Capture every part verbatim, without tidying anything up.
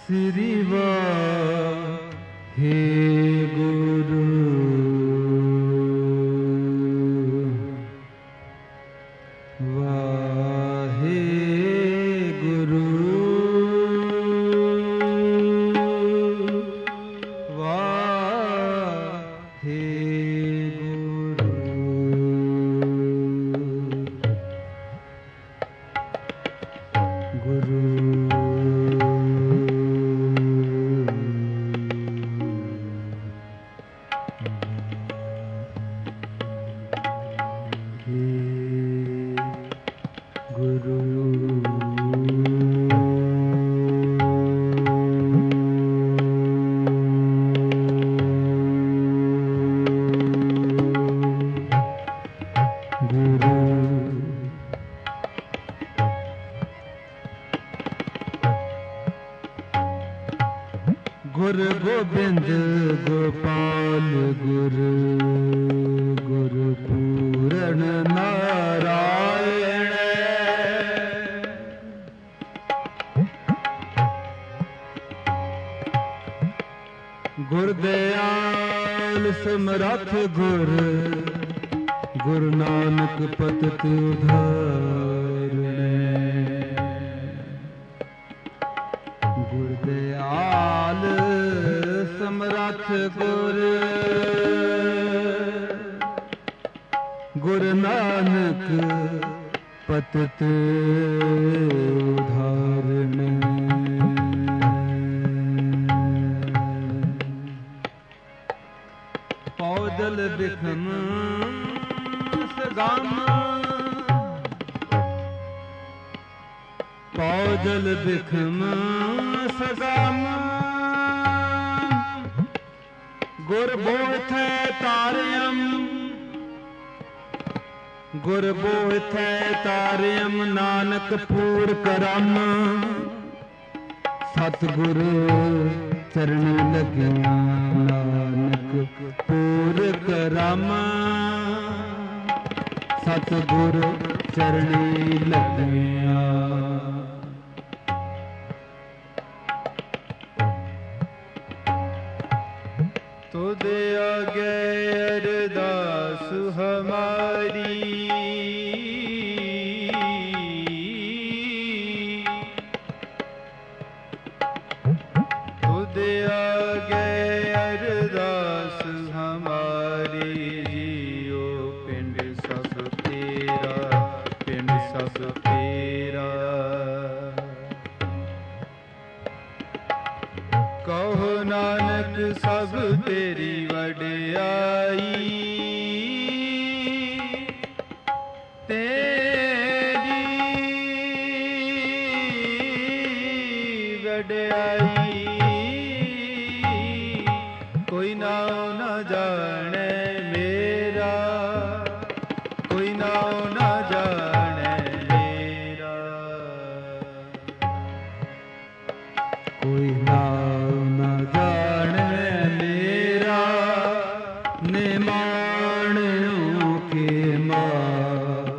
ਸ੍ਰੀ ਵਾਹਿਗੁਰੂ ਵਾਹਿਗੁਰੂ ਵਾਹਿਗੁਰੂ ਗੁਰ ਗੋਬਿੰਦ ਗੋਪਾਲ ਗੁਰ ਗੁਰ ਪੂਰਨ ਨਾਰਾਇਣ ਗੁਰ ਦਿਆਲ ਸਮਰੱਥ ਗੁਰ ਗੁਰੂ ਨਾਨਕ ਪਤਿਤ ਉਧਾਰਣੇ ਗੁਰ ਦਿਆਲ ਸਮਰੱਥ ਗੁਰ ਗੁਰੂ ਨਾਨਕ ਪਤਿਤ ਉਧਾਰਣੇ ਪੌਦਲ ਬਿਖਮ ਸਗਮ ਪੌਦਲ ਬਿਖਮ ਸਗਮ ਗੁਰ ਬੋਥੈ ਤਾਰਿਅਮ ਗੁਰ ਬੋਥੈ ਤਾਰਿਅਮ ਨਾਨਕ ਪੂਰ ਕਰਮ ਸਤਿਗੁਰ ਚਰਨ ਲਗਿਆ ਨਾਨਕ ਪੂਰ ਕਰਮ ਸਤਿਗੁਰ ਚਰਣੀ ਲਗਿਆ ਤੁਧ ਆਗੇ ਅਰਦਾਸ ਹਮਾਰੀ ਤੁਧ ਆਗੇ ਅਰਦਾਸ ਹਮਾਰੀ ਜੀਓ ਪਿੰਡ ਸਭ ਤੇਰਾ ਪਿੰਡ ਸਭ ਤੇਰਾ ਕਹੋ ਨਾਨਕ ਸਭ ਤੇਰੀ ਵਡਿਆਈ ਤੇਰੀ ਵਡਿਆਈ ਕੋਈ ਨਾਉ ਨਾ ਜਾਣੈ ਮੇਰਾ ਕੋਈ ਨਾਉ ਨਾ ਜਾਣੈ ਮੇਰਾ ਕੋਈ ਨਾਉ ਨਾ ਜਾਣੈ ਮੇਰਾ ਨਿਮਾਣਿਓ ਕੇ ਮਾਂ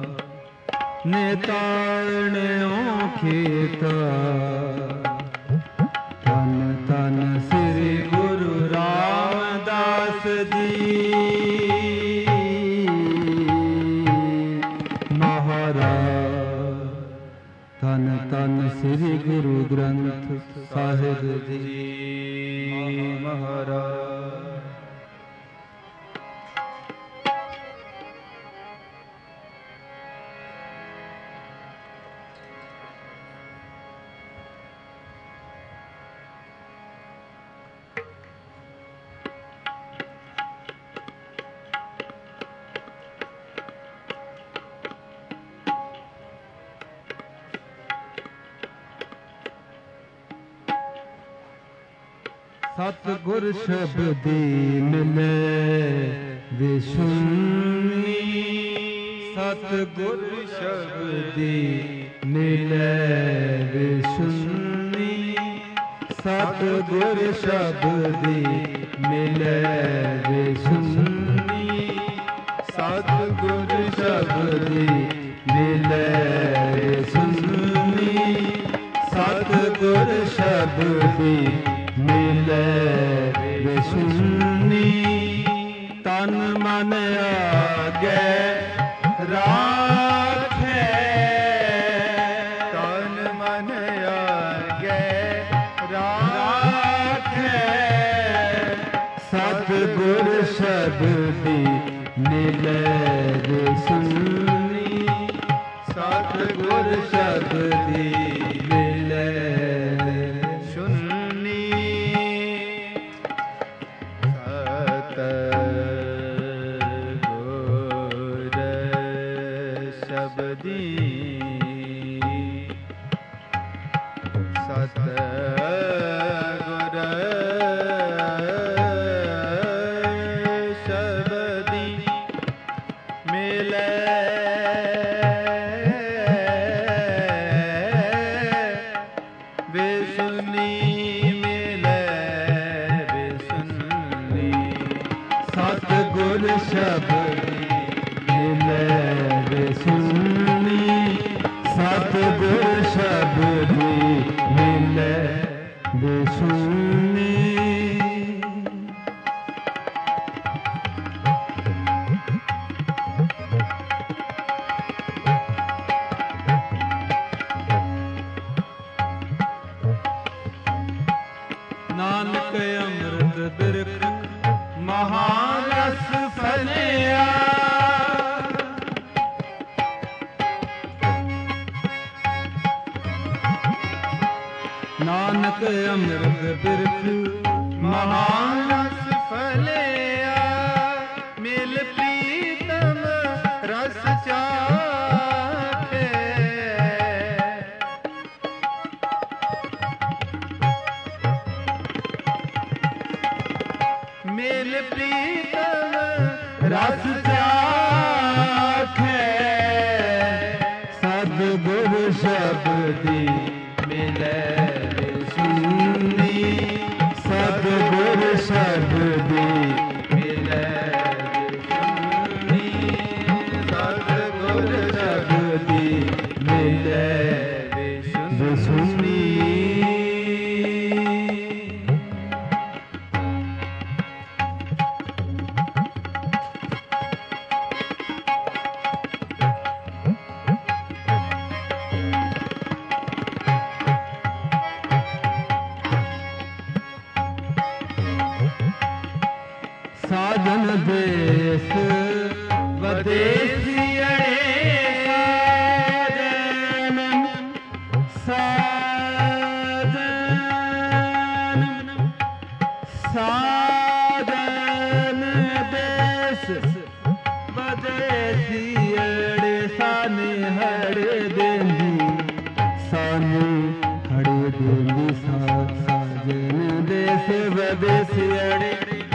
ਨਿਤਾਣਿਓ ਖੇਤਾ ਧੰਨ ਧੰਨ ਸ੍ਰੀ ਗੁਰੂ ਰਾਮਦਾਸ ਜੀ ਮਹਾਰਾਜ ਧੰਨ ਧੰਨ ਸ੍ਰੀ ਗੁਰੂ ਗ੍ਰੰਥ ਸਾਹਿਬ ਜੀ ਮਹਾਰਾਜ ਸਤਿਗੁਰ ਸ਼ਬਦੀ ਮਿਲੇ ਵਿਸ਼ੁਨੀ ਸਤਿਗੁਰ ਸ਼ਬਦੀ ਮਿਲੇ ਵਿਸ਼ੁਨੀ ਸਤਿਗੁਰ ਸ਼ਬਦੀ ਮਿਲੇ ਵਿਸ਼ੁਨੀ ਸਤਿਗੁਰ ਸ਼ਬਦੀ ਮਿਲੇ ਵਿਸ਼ੁਨੀ ਸਤਿਗੁਰ ਸਤਿਗੁਰ ਸ਼ਬਦੀ ਮਿਲੇ ਵੇ ਸੁਣੀ ਤਨ ਮਨ ਆਗੇ ਰਾਖੇ ਤਨ ਮਨ ਆਗੇ ਰਾਖੇ ਸਤਿਗੁਰ ਸ਼ਬਦੀ ਮਿਲੇ ਵੇ ਸੁਣੀ ਸਤਿਗੁਰ ਸ਼ਬਦੀ ਮਿਲੇ ਸੁਣੀ ਸਤਿਗੁਰ ਸ਼ਬਦੀ ਸਤਿਗੁਰ ਸ਼ਬਦੀ ਮਿਲੇ ਵੇ ਸੁਣੀ ਮਿਲੇ ਵੇ ਸੁਣੀ ਸਤਿਗੁਰ ਸ਼ਬਦੀ ਮਿਲੇ ਵੇ ਸੁਣੀ ਸਤਿਗੁਰ ਸ਼ਬਦੀ ਮਿਲੇ ਵੇ ਸੁਣੀ ਨਾਨਕ ਅੰਮ੍ਰਿਤ ਬਿਰਖ ਮਹਾਰਸ ਫਲਿਆ ਨਾਨਕ ਅੰਮ੍ਰਿਤ ਬਿਰਖ ਮਹਾਰਸ ਫਲਿਆ ਮਿਲ ਪ੍ਰੀਤਮ ਰਸ ਚਾਖੇ ਮਿਲ ਪ੍ਰੀਤਮ ਰਸ ਚਾਖੇ ਸਤਿਗੁਰ ਸ਼ਬਦੀ ਮਿਲੇ ਵੇ ਸੁਣੀ ਸਤਿਗੁਰ ਸ਼ਬਦੀ ਮਿਲੇ ਵੇ ਸੁਣੀ ਸਤਿਗੁਰ ਸ਼ਬਦੀ ਮਿਲੇ ਵੇ ਸੁਣੀ ਸਾਜਨ ਦੇਸ ਵਦੇਸੀਅੜੇ ਸਾਜਨ ਸਾਜਨ ਦੇਸ ਵਦੇਸੀਅੜੇ ਸਾਨੇ ਹੜੇ ਦੇਂਦੀ ਸਾਨੇ ਹੜੇ ਦੇਂਦੀ ਸਾਜਨ ਦੇਸ ਵਦੇਸੀਅੜੇ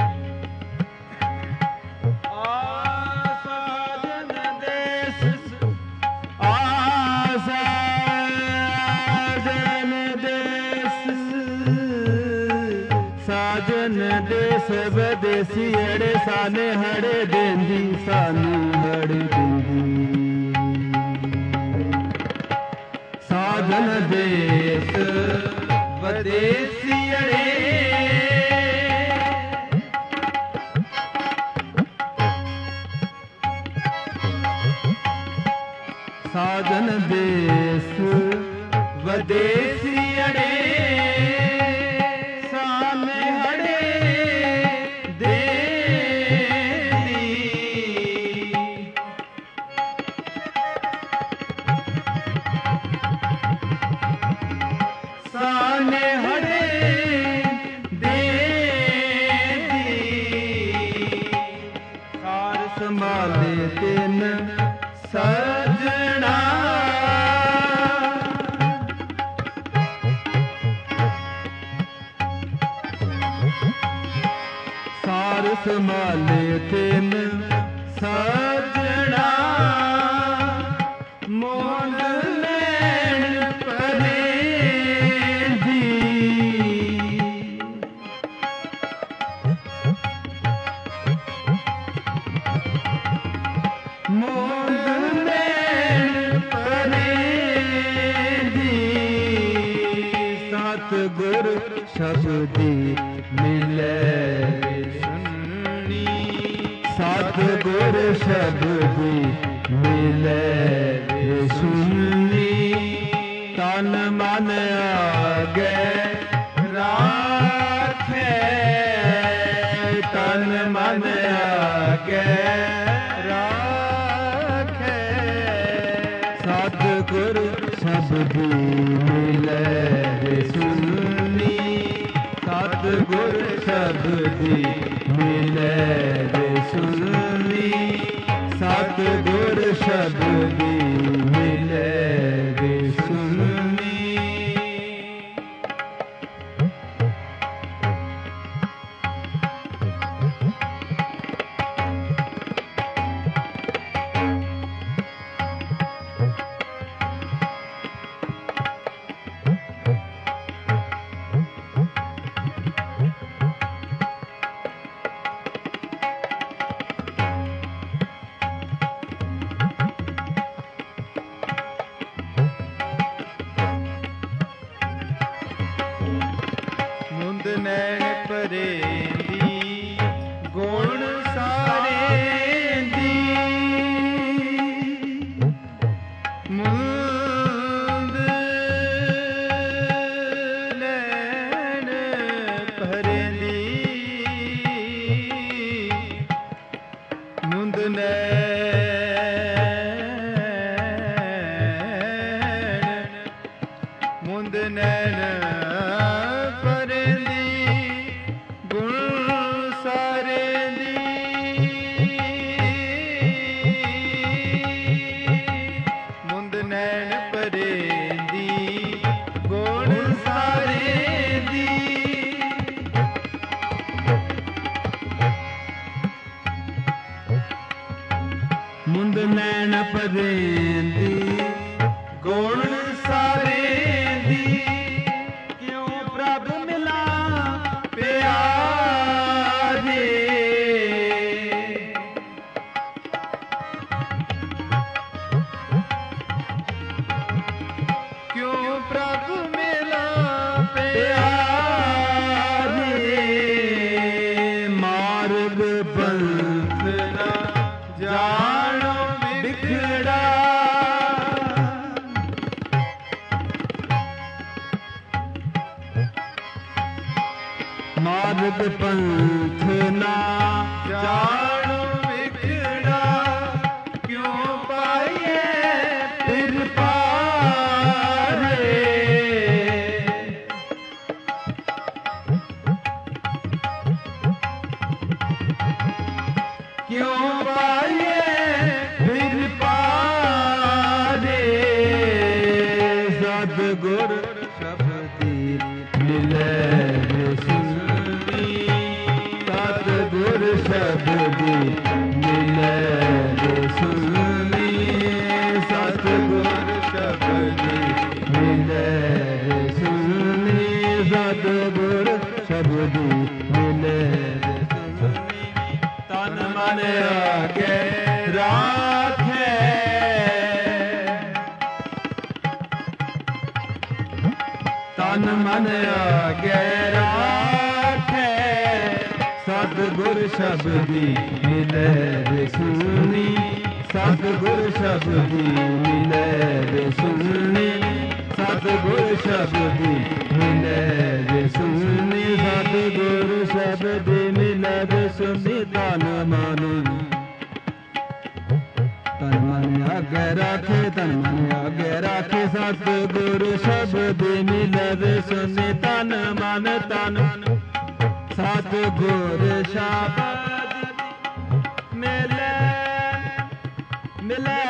ਸਾਜਨ ਦੇਸ ਵਿਦੇਸੀਅੜੇ ਸਾਨੇ ਹੜੇ ਦੇਂਦੀ ਸਾਨੇ ਹੜੇ ਦੇਂਦੀ ਸਾਜਨ ਦੇਸ ਵਿਦੇਸੀਅੜੇ ਸਾਜਨ ਦੇਸ ਵਿਦੇਸੀਅੜੇ ਸਾਨੇ ਹੜੇ ਦੇਂਦੀ ਸਾਰ ਸੰਭਾਲੇ ਤਿੰਨ ਸਜਣਾ ਸਾਰ ਸੰਭਾਲੇ ਤਿੰਨ ਸਜਣਾ ਮੋਲ ਲੈਣ ਪਰੇ शब्दी मिले सुनी सतगुर शब्दी मिले सुनी तन मन आगे राखे तन मन आगे राखे सतगुर शब्दी मिले सुनी सतगुर शब्दी मिले सुनी सतगुर शब्दी मिले सुनी। मुंद नैन परेंदी गुण सारेंदी मुंद नैन परेंदी मुंद नैन मुंद नैन मुंद नैन परेंदी गुण सारेंदी क्यों प्रभ मिला प्यारे क्यों प्रभ मिला प्यारे मार्ग पंथ न जानो बिखड़ा मार्ग पंथ ना जानो बिखड़ा क्यों पाइए फिर पारे क्यों पाइए फिर पारे सतगुर शब्दी मिले सुनी सतगुर शब्दी मिले सुनी सतगुर शब्दी मिले सुनी सतगुर शब्दी मिले सुनी तन मन आगे राखे तन मन आगे राखे सतगुर शब्दी मिले सुनी सतगुर शब्दी मिले सुनी सतगुर शब्दी मिले सुनी सतगुर शब्दी मिले सुनी तन मन तन मन आगे राखे तन मन आगे राखे सतगुर शब्दी मिले सुनी तन मन तन सतगुर शब्दी मिले मिले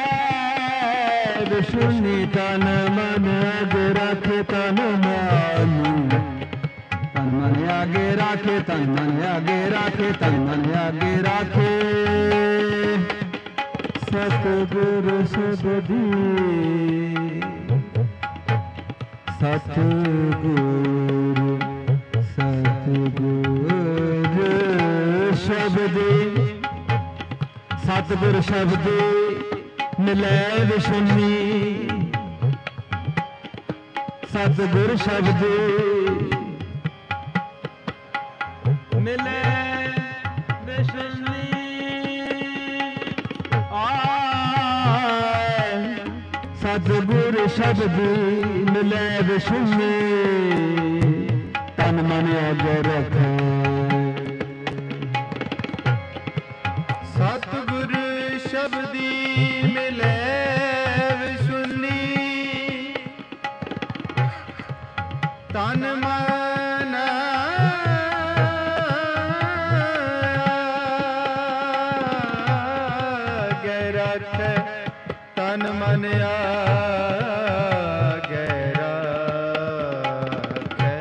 सुनी तन मन आगे राखे तन मन तन मन आगे राखे तन मन आगे राखे तन मन आगे राखे सतगुर शब्दी सतगुर सतगुर शब्दी सतगुर शब्दी मिले सुनी सतगुर शब्दी मिले विष्णु आए सतगुर शब्द मिले विष्णु तन मन आगे रखे सतगुर शब्दी मिले विष्णु तन मन आगे रखे तन मन आगे रखे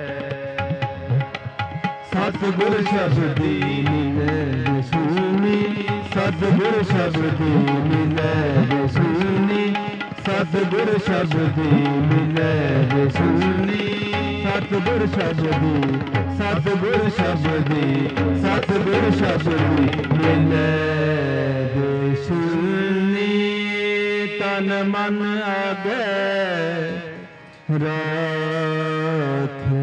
सतगुर शब्दी मिले विष्णु सतगुर शब्दी मिले विष्णु सतगुर शब्दी मिले विष्णु सतगुर शब्दी सतगुर शब्दी सतगुर शब्दी मिले विष्णु तन मन आगे रखे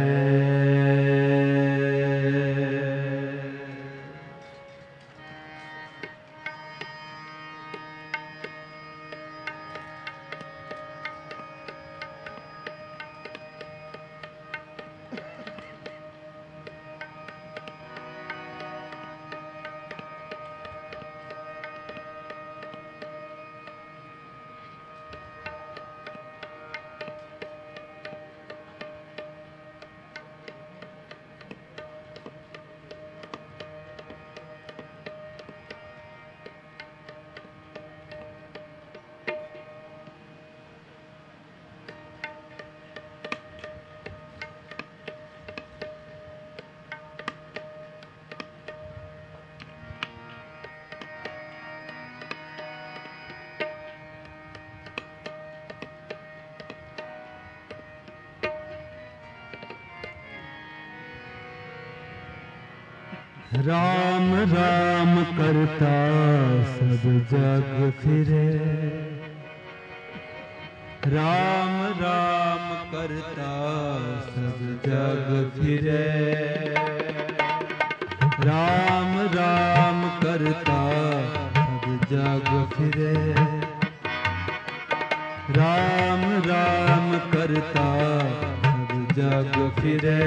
राम राम करता सब जग फिरे राम राम करता सब जग फिरे राम राम करता सब जग फिरे राम राम करता सब जग फिरे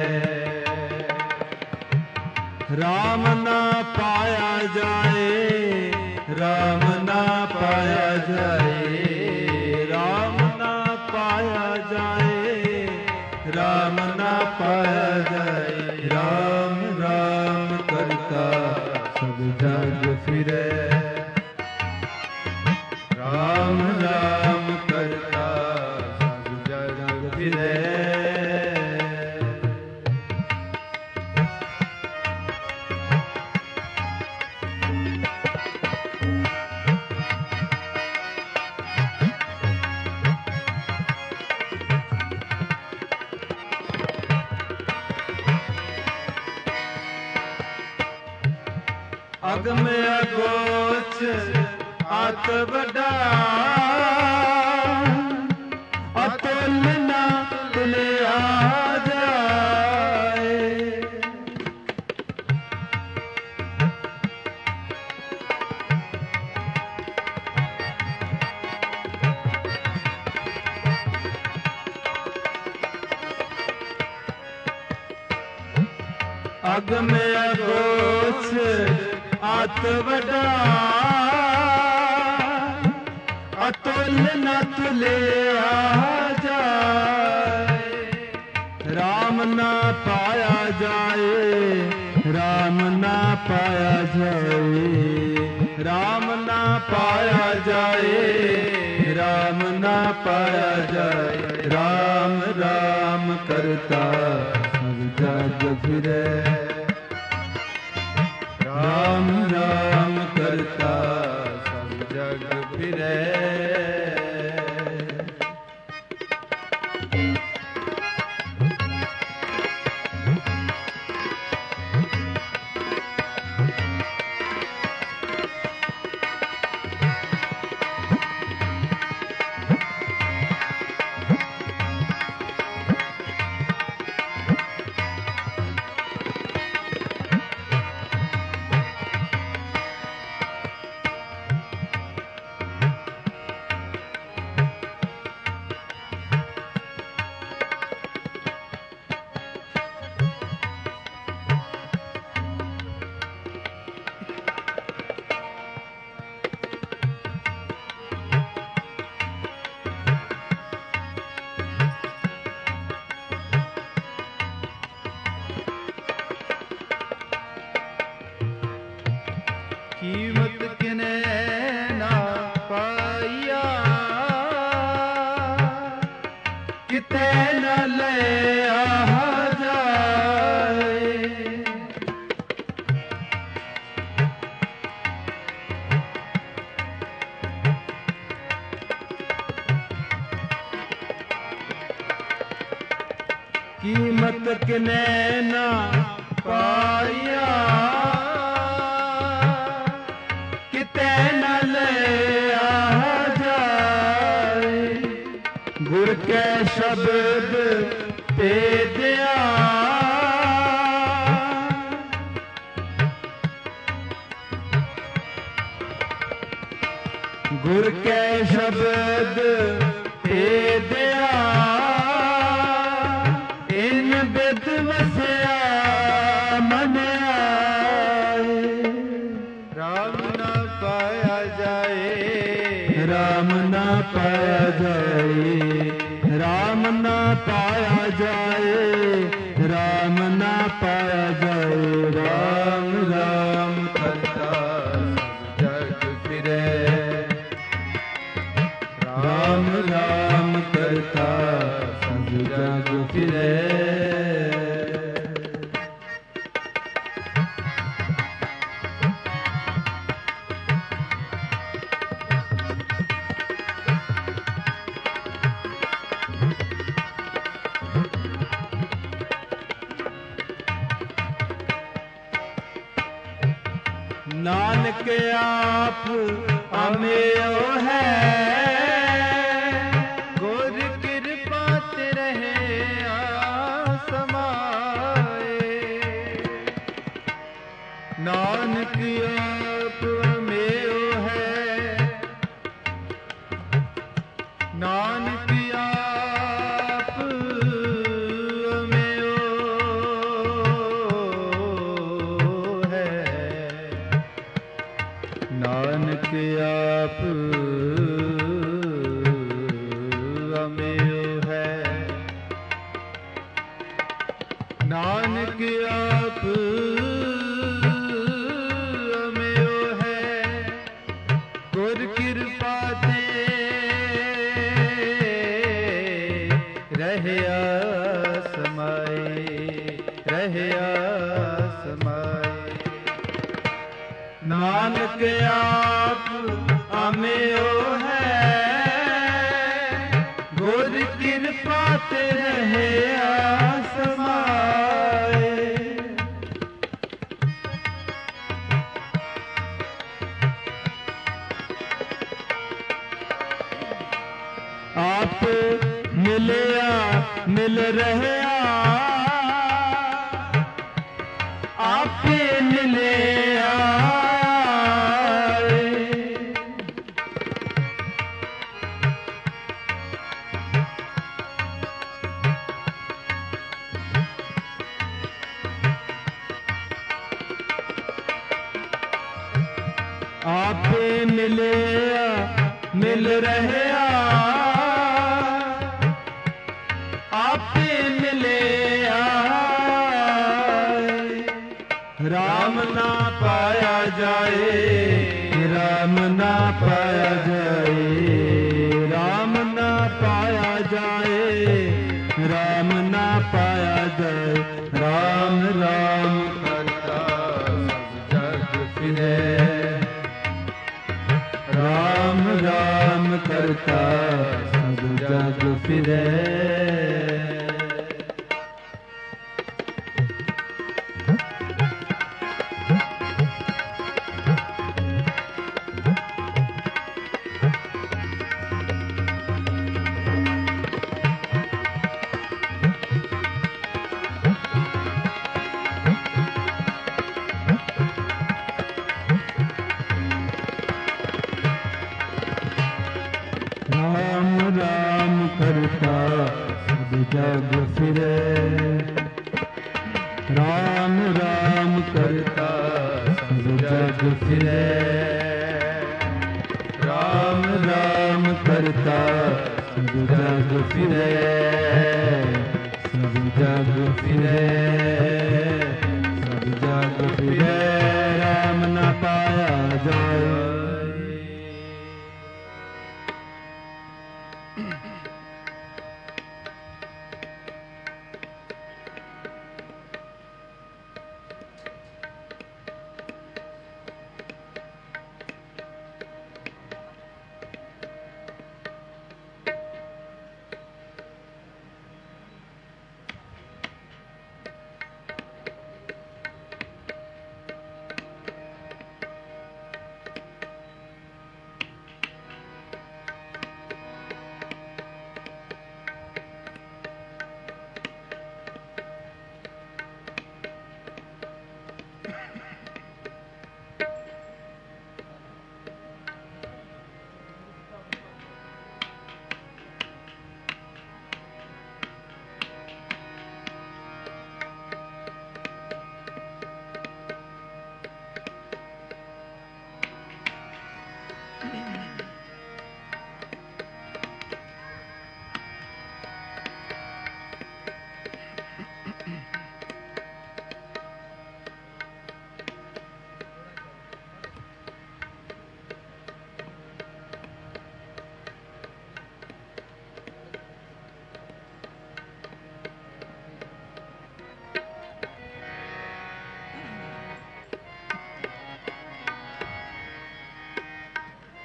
राम ना पाया जाए राम ना पाया जाए राम ना पाया जाए राम ना पाया जाए राम राम करता सब जग फिरे राम राम करता सब जग फिरे अग में अगोच आत बड़ा अतुल ना तुले आ जाए अग में अगोच आत बड़ा अतुल न तुले आ जाए राम ना पाया जाए राम ना पाया जाए राम ना पाया जाए राम ना पाया जाए राम राम करता सब जग फिरे राम राम करता सब जग फिरे किने ना पाया किते न ले आ जाए गुर के शब्द ते दिया गुर के शब्द ते दिया इन बिद वसिया मन आए राम न पाया जाए राम न पाया जाए राम न पाया जाए राम न पाया जाए राम राम करता सब जग फिरे राम राम करता सब जग फिरे नानक आप अमेय है गुर कृपा ते रहे आसमाए नानक आप अमेय है नानक आप अमेय है नानक आप अमेय है नानक आप अमेय है गुर कृपा ते रहया समाए रहया समाए नानक आप अमेय है गुर कृपा ते रहे आसमाए आप मिलया मिल रहे आप मिले आप मिले मिल रहे आप मिले राम ना पाया जाए राम ना पाया जाए राम ना पाया जाए राम ना पाया जाए राम राम करता सब जग फिरे राम राम करता सब जग फिरे राम राम करता सब जग फिरे राम राम करता सब जग फिरे राम राम करता सब जग फिरे सब जग फिरे सब जग फिरे राम न पाया जाए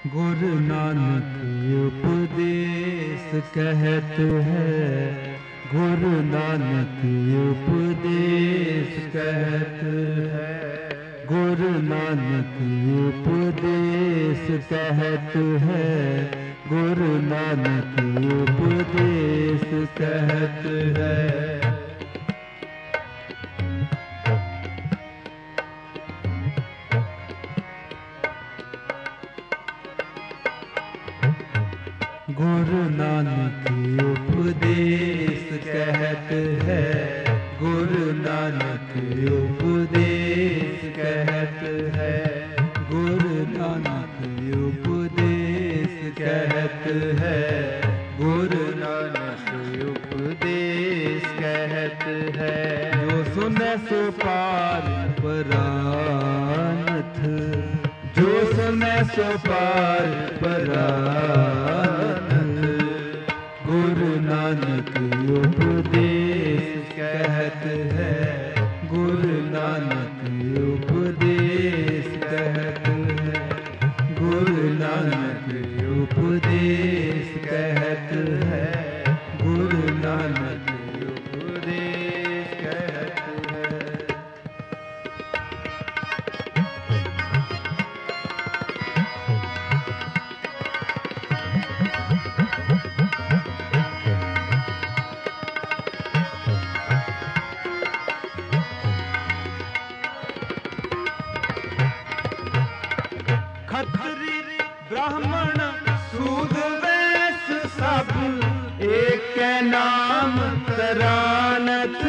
गुरु नानक उपदेश कहत है, गुरु नानक उपदेश कहत है, गुरु नानक उपदेश कहत है, गुरु नानक उपदेश कहत है। गुरु नानक उपदेश कहत है, गुरु नानक उपदेश कहत है, गुरु नानक उपदेश कहत है, गुरु नानक उपदेश कहत है। जो सुने सो पार परानथ, जो सुने सो पार परानथ, गुरु नानक उपदेश कहत है, गुरु नानक उपदेश कहत है, गुरु नानक उपदेश कहत है, गुरु नानक उपदेश कहत है। खत्री ब्राह्मण सूद वैश्य सब एक नाम तरानथ,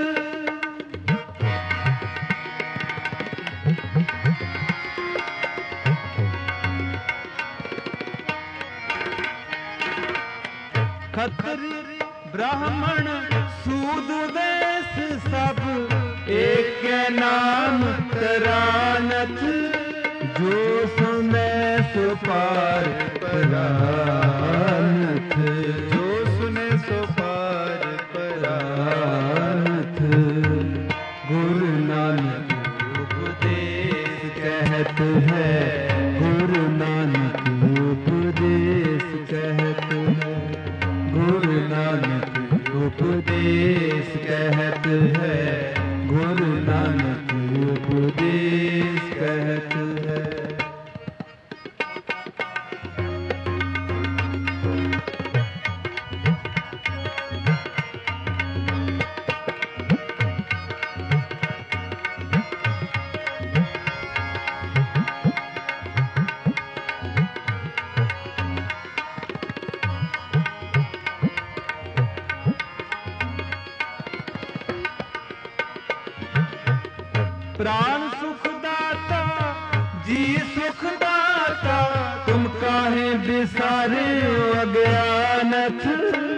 खत्री ब्राह्मण सूद वैश्य सब एक नाम तरानथ, जो सुने सो पार परानथ, जो सुने सो पार परानथ, गुरु नानक उपदेश कहत है, गुरु नानक उपदेश कहत है, गुरु नानक उपदेश कहत है, गुरु नानक उपदेश कहत है। प्राण सुखदाता जी सुखदाता, तुम काहे बिसारे अज्ञानथ,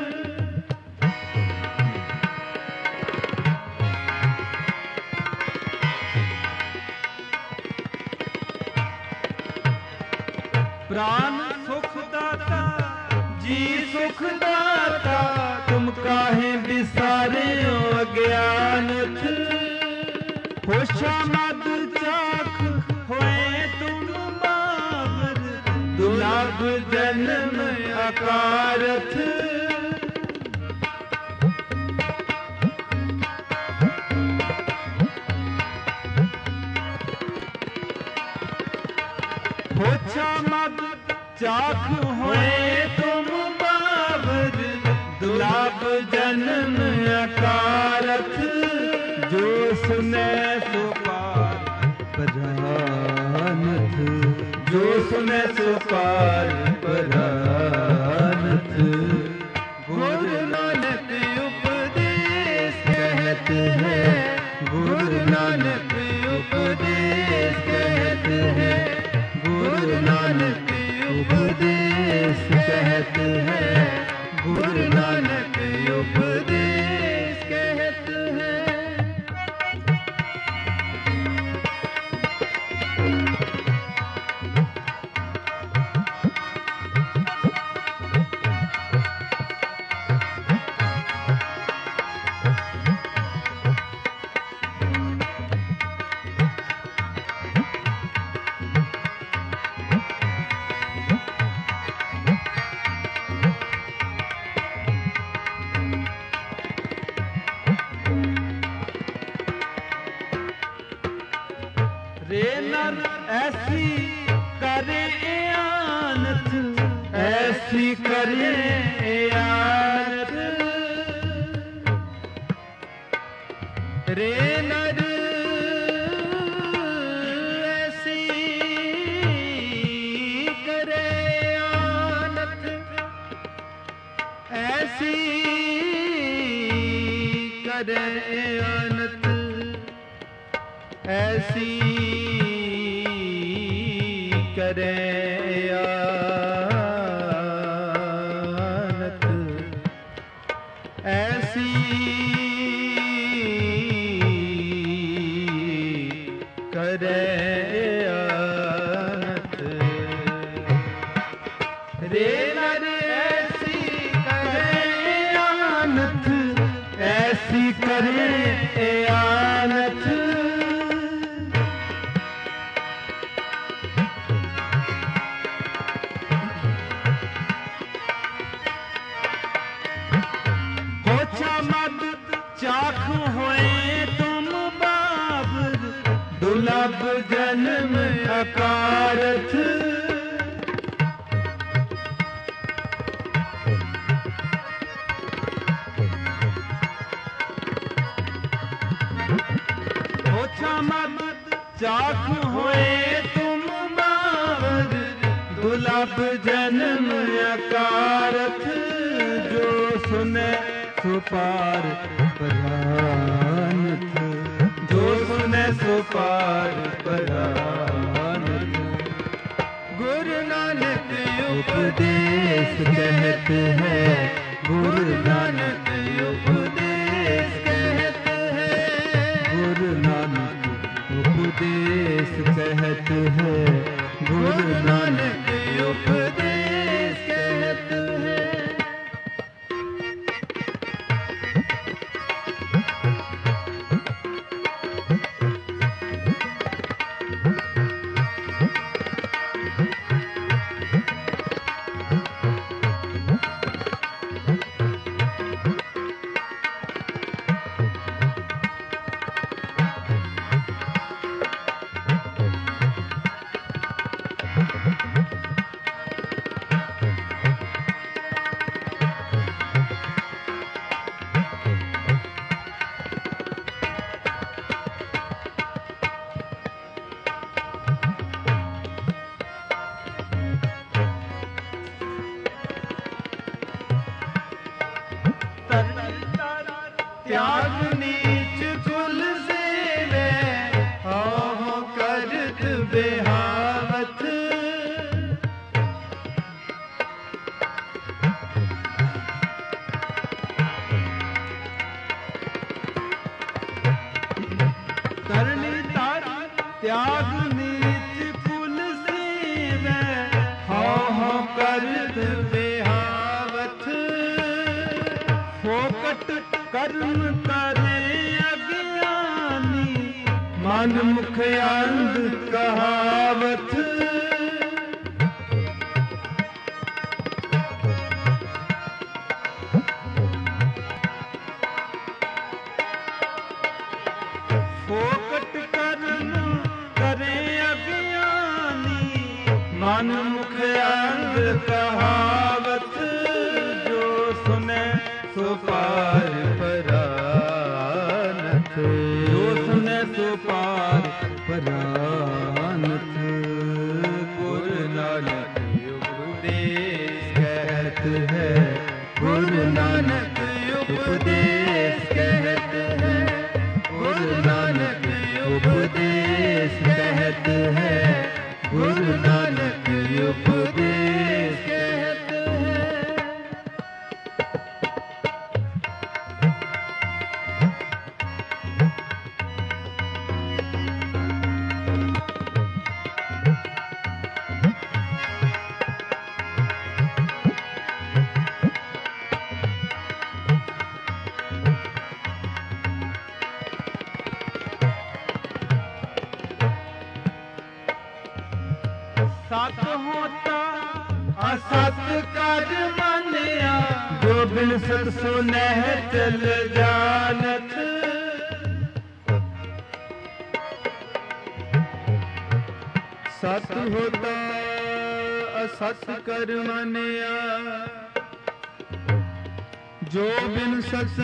प्राण सुखदाता जी सुखदाता, तुम काहे बिसारे अज्ञानथ, होशा मद चाख होए तुम बाबर, दुलाभ जन्म अकारथ, होशा मद चाख होए तुम बाबर, दुलाभ जन्म अकारथ, जो सुने सो पार परानथ, जो सुने सो पार परानथ, गुरु नानक उपदेश कहत है, गुरु नानक उपदेश कहत है, गुरु नानक उपदेश कहत है, गुरु नानक उपदेश कहत है। रे नर ऐसी करे आनत, ऐसी करे आनत। रे नर ऐसी करे आनत, ऐसी करे आनत, ऐसी करे आनत, ऐसी करे आनत। रे नर ऐसी करे आनत, ऐसी करे आनत। चाख होए तुम बाबर, दुर्लभ जन्म अकारथ। ओछा मत चाख होए तुम बाबर, दुर्लभ जन्म अकारथ। जो सुने सो पार परानथ, जो सुने सो पार परानथ। गुरु नानक उपदेश कहत है, गुरु नानक उपदेश कहत है, गुरु नानक उपदेश कहत है, गुरु नानक उपदेश कहत है। त्याग नीच कुल से मैं हो करत बेहावत। करनी तार त्याग नीच कुल से मैं हो करत बेहावत। फोकट कर्म करे अज्ञानी, मन मुख अंध कहावत। फोकट कर्म करे अज्ञानी, मन मुख अंध कहावत। जो सुने सो पार परानथ, जो सुने सो पार परानथ। गुरु नानक उपदेश कहत है, गुरु नानक उपदेश कहत है, गुरु नानक उपदेश कहत है, गुरु नानक उपदेश कहत है। सत होता असत कर मानिया, जो बिन सत सुनह चल जानत। ਸਤ ਹੋਤਾ ਅਸਤ ਕਰ ਮਾਨਿਆ, ਜੋ ਬਿਨ ਸਤ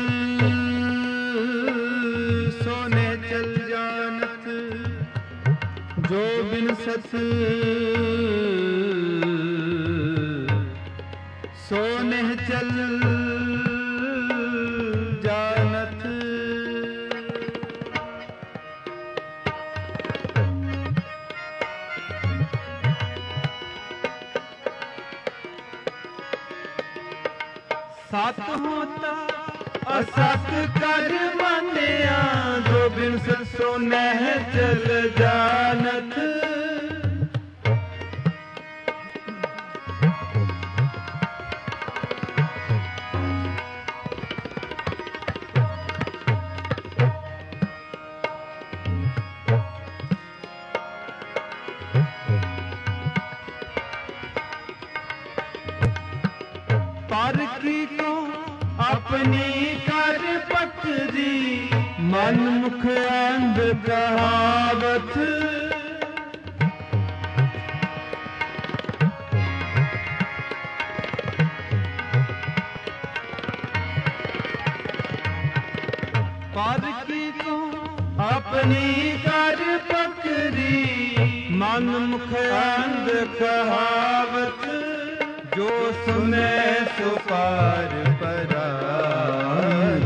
ਸੋਨੇ ਚਲ ਜਾਨਤ, ਜੋ ਬਿਨ ਸਤ ਸੋਨੇ ਚਲ ਜਾਨਤ। ਸਤ ਹੋਤਾ ਅਸਤ ਕਰ ਮੰਨਿਆ, ਜੋ ਬਿਨ ਸਤ ਸੋਨਹਿ ਚਲ ਜਾਨਤ। ਪਰ ਕੀ ਕੋ ਆਪਣੀ ਕਰ ਪਕਦੀ, ਮਨ ਮੁਖ ਅੰਧ ਕਹਾਵਤ। ਪਰ ਕੀ ਕੋ ਆਪਣੀ ਕਰ ਪਕਦੀ, ਮਨ ਮੁਖ ਅੰਧ ਕਹਾਵਤ। ਜੋ ਸੁਨੇ ਸੋ ਪਾਰ ਪਰਾਨੰਦ।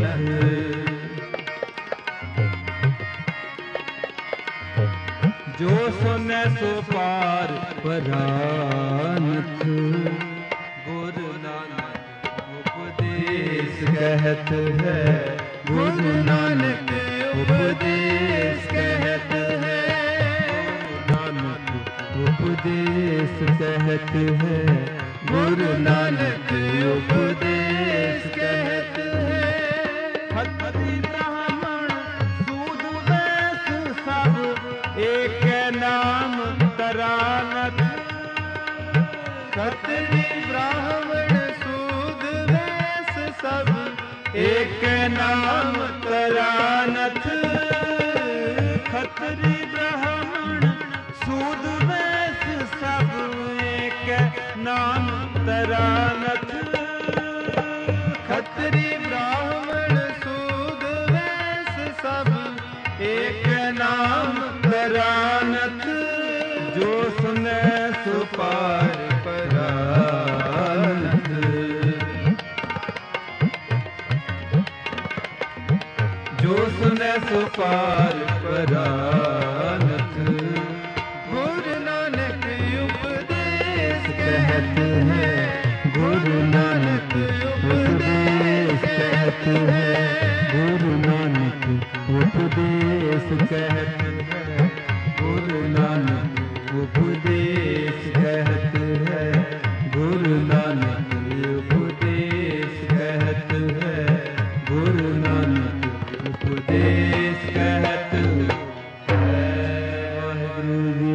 ਜੋ ਸੁਨੈ ਸੋ ਪਾਰ ਪਰਾਨਥ। ਗੁਰੂ ਨਾਨਕ ਉਪਦੇਸ ਕਹਿਤ ਹੈ, ਗੁਰੂ ਨਾਨਕ ਉਪਦੇਸ ਕਹਿਤ ਹੈ। ਨਾਨਕ ਉਪਦੇਸ ਕਹਿਤ ਹੈ, ਗੁਰੂ ਨਾਨਕ ਉਪਦੇਸ ਕਹਿਤ ਹੈ। ਖੱਤਰੀ ਬ੍ਰਾਹਮਣ ਸੂਦ ਵੈਸ ਸਭ ਏਕੈ ਨਾਮ ਤਰਾਨਥ। ਖੱਤਰੀ ਬ੍ਰਾਹਮਣ ਸੂਦ ਵੈਸ ਸਭ ਏਕੈ ਨਾਮ ਤਰਾਨਥ। ਖੱਤਰੀ ਬ੍ਰਾਹਮਣ ਸੂਦ ਵੈਸ ਸਭ ਏਕੈ ਨਾਮ ਤਰਾਨਥ। ਖੱਤਰੀ ਬ੍ਰਾਹਮਣ ਸੂਦ ਵੈਸ ਸਭ ਏਕ ਨਾਮ ਤਰਾਨਥ। ਜੋ ਸੁਨੈ ਸੋ ਪਾਰ ਪਰਾਨਥ। ਜੋ ਸੁਨੈ ਸੋ ਪਾਰ ਪਰਾਨਥ। ਗੁਰੂ ਨਾਨਕ ਉਪਦੇਸ ਕਹਿਤ ਹੈ, ਗੁਰੂ ਨਾਨਕ ਉਪਦੇਸ ਕਹਿਤ ਹੈ। ਗੁਰੂ ਨਾਨਕ ਉਪਦੇਸ ਕਹਿਤ ਹੈ, ਗੁਰੂ ਨਾਨਕ ਉਪਦੇਸ ਕਹਿਤ ਹੈ। ਗੁਰੂ ਨਾਨਕ ਉਪਦੇਸ ਕਹਿਤ ਹੈ, ਗੁਰੂ ਨਾਨਕ ਉਪਦੇਸ ਕਹਿਤ ਹੈ। ਵਾਹਿਗੁਰੂ ਜੀ।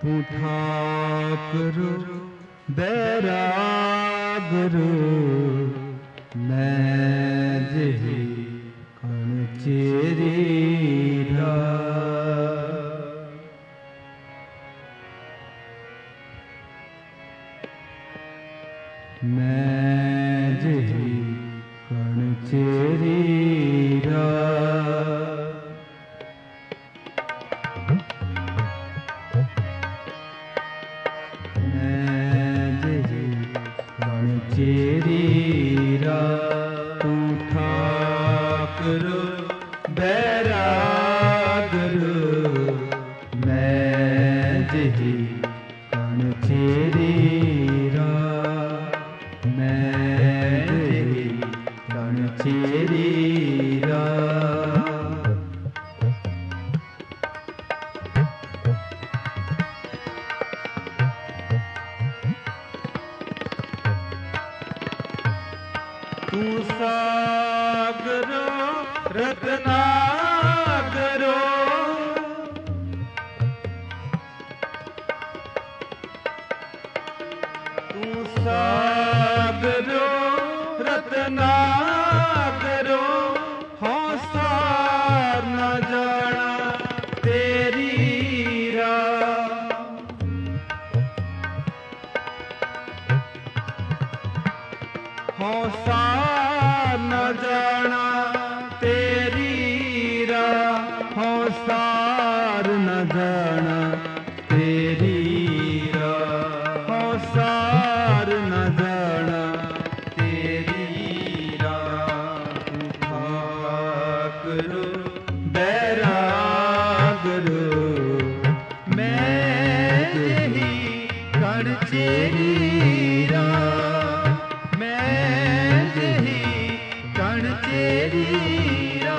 ਤੂੰ ਠਾਕੁਰ ਬੈਰਾਗੁਰ ਮੈਂ ਜਿਹੀ ਕਣ ਚੇਰੀ ਰਾ ਮੈਂ ਜਿਹੀ ਕਣ ਚੇਰੀ ਰਾ ਚੇਰੀ ਰਾ ਤੂੰ ਠਾਕੁਰ ਬੈਰਾਗੁਰ ਮੈਂ ਜਿਹੀ ਕਣ ਚੇਰੀ ਰਾ ਮੈਂ ਜਿਹੀ ਕਣ ਚੇਰੀ ਰਾ ਤੂੰ ਸਾਗਰੋ ਰਤਨਾਗਰੋ ਤੂੰ ਸਾਗਰੋ ਰਤਨਾਗਰੋ ਹਉ ਸਾਰ ਨ ਜਾਣਾ ਤੇਰੀ ਰਾ ਹਉ ਸਾਰ ਨ ਜਾਣਾ ਤੇਰੀ ਰਾ ਹਉ ਸਾਰ ਨ ਜਾਣਾ ਤੇਰੀ ਰਾ ਹਉ ਸਾਰ ਨ ਜਾਣਾ ਤੇਰੀ ਰਾ ਤੂੰ ਠਾਕੁਰ ਬੈਰਾਗੁਰ ਮੈਂ ਜਿਹੀ ਕਣ ਚੇਰੀ ਰਾ ਮੈਂ ਜਿਹੀ ਕਣ ਚੇਰੀ ਰਾ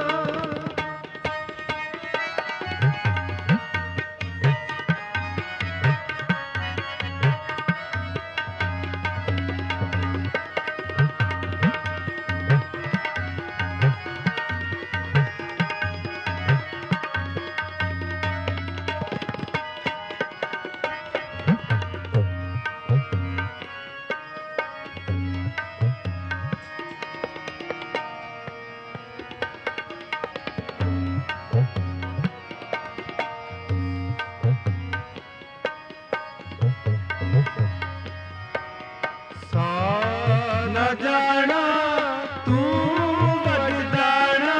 ਸਾਰ ਨ ਜਾਣਾ ਤੂੰ ਵਡਦਾਣਾ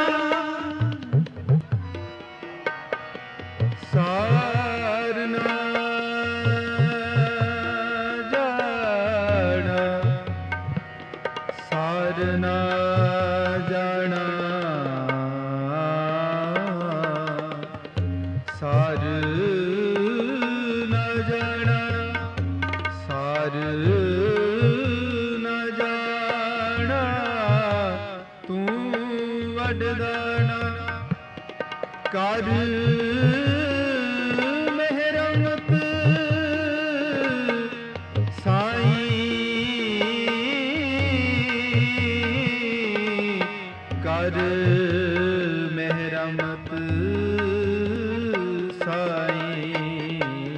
ਸਾਰ ਨ ਜਾਣਾ ਸਾਰ ਨ ਜਾਣਾ ਸਾਰ ਨ ਜਾਣਾ ਸਾਰ ਵਡਦਾਣਾ ਕਰ ਮਿਹਰਮਤ ਸਾਈਂ ਕਰ ਮਿਹਰਮਤ ਸਾਈਂ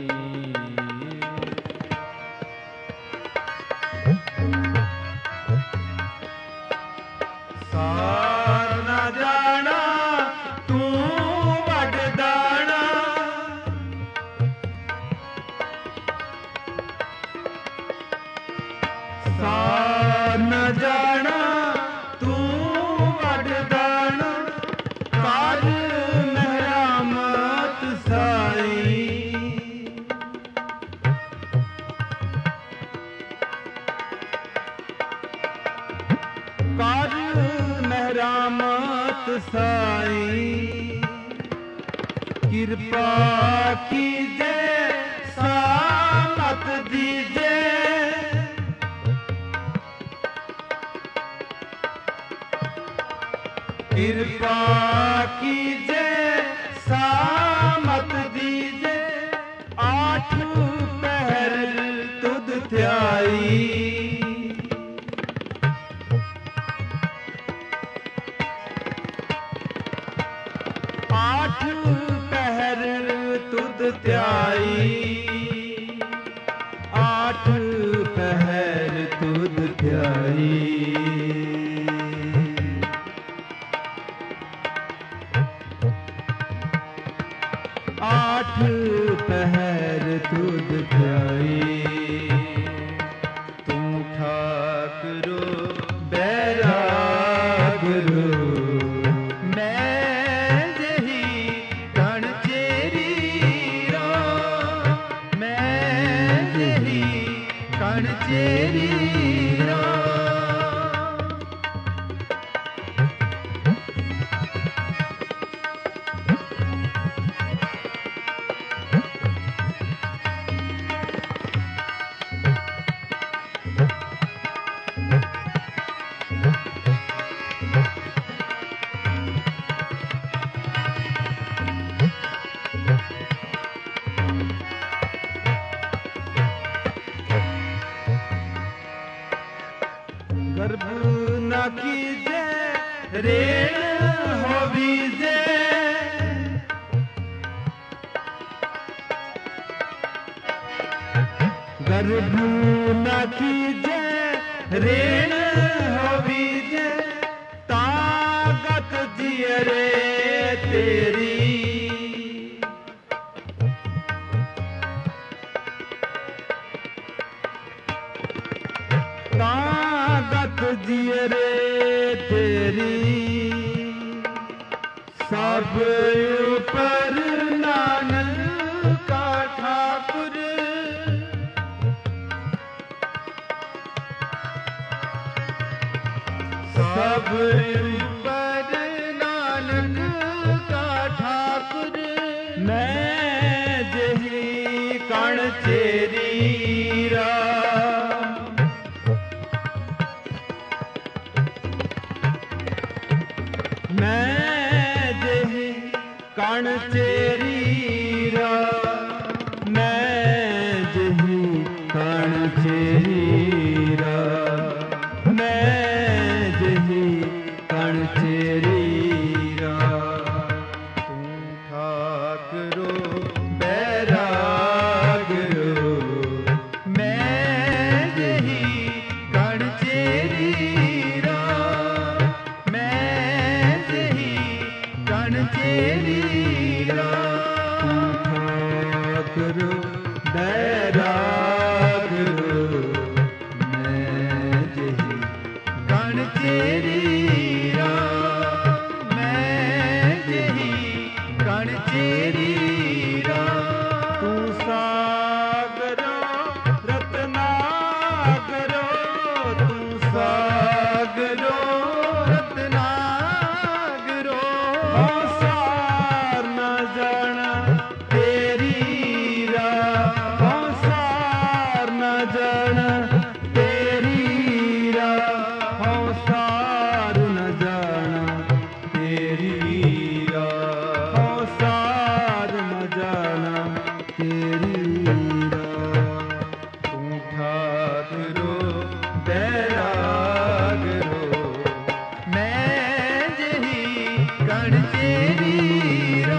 ਸਾਰ ਨ ਜਾਣਾ ਤੂੰ ਵਡਦਾਣਾ ਸਾਰ ਨ ਜਾਣਾ ਤੂੰ ਵਡਦਾਣਾ ਕਰ ਮਿਹਰਮਤ ਸਾਈਂ ਕਰ ਮਿਹਰਮਤ ਸਾਈਂ ਕਿਰਪਾ ਕੀਜੇ ਸਾਮਤ ਦੀਜੇ ਕਿਰਪਾ ਕੀਜੇ ਸਾਮਤ ਦੀਜੇ ਆਠ ਪਹਿਰ ਤੁਧ ਧਿਆਈ ਆਠ ਪਹਿਰ ਤੁਧ ਧਿਆਈ रेण होवीजे गर्भ न कीजे रेण होवीजे ताकत जियरे तेरी ताकत जियरे तेरी सब ऊपर नानक का ठाकुर सब ऊपर नानक का ठाकुर मैं जही कण तेरी रा मैं जही कण चेरी रा मैं जही कण चेरी रा मैं जही कण चेरी रा तू ठाकरो बैरागरो मैं जही कण चेरी रा मैं जही कण चेरी रा ठाकुर बैराग मैं जही कण चेरी रा मैं जही कण चेरी रा तू सागरो रत्नागरो तू सागरो रत्नागरो संसार न जाना तेरी रा संसार न जाना तेरी रा संसार न जाना तेरी रा संसार न जाना तेरी रा तू ठाकरो बैरागरो मैं जही कण चेरी रा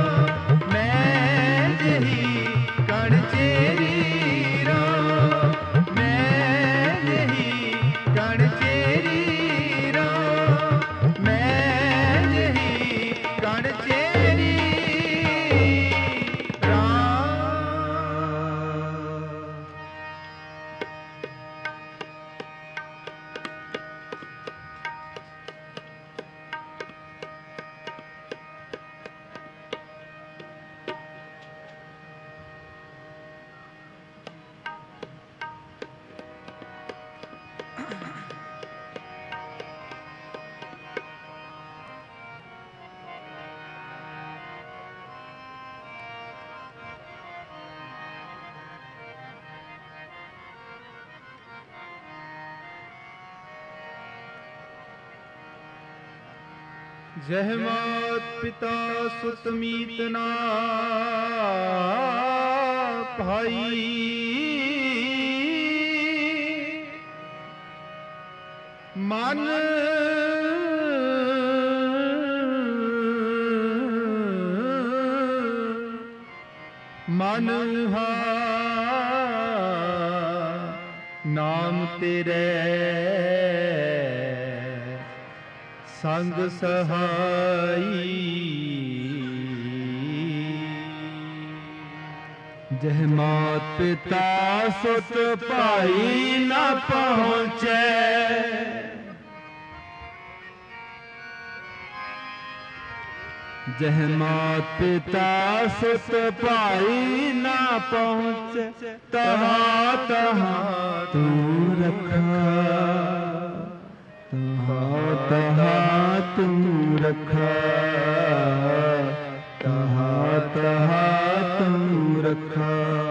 मैं जही कण चेरी रा मैं जही कण चेरी रा मैं जही कण चेरी रा जय मात पिता सुत मीत ना भाई मन मन हा नाम तेरे संग सहाई जय मात पिता सुत भाई न पहुँचे जय मात पिता सुत भाई न पहुँचे तहाँ तहाँ तू रखा तहाँ तहाँ तू रखा तहाँ तहाँ तू रखा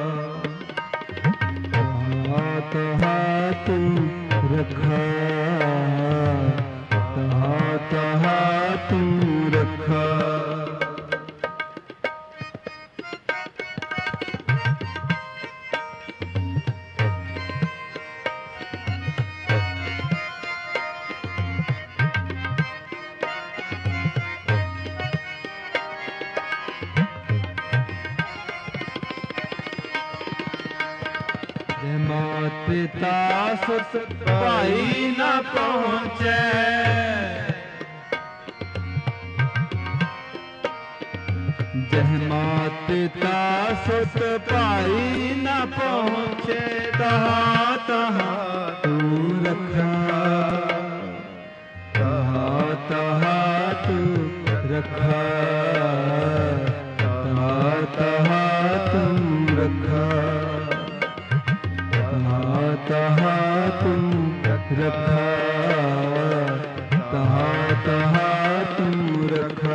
तहाँ तहाँ तू रखा तहाँ तहाँ तू रखा पिता सुत भाई न पहुँचे। जह मात पिता सुत भाई न पहुँचे, तहाँ तहाँ तू रखा, तहाँ तहाँ तू रखा, तहाँ तहाँ तुम रखा, तहाँ तहाँ तुम रखा, तहाँ तहाँ तुम रखा।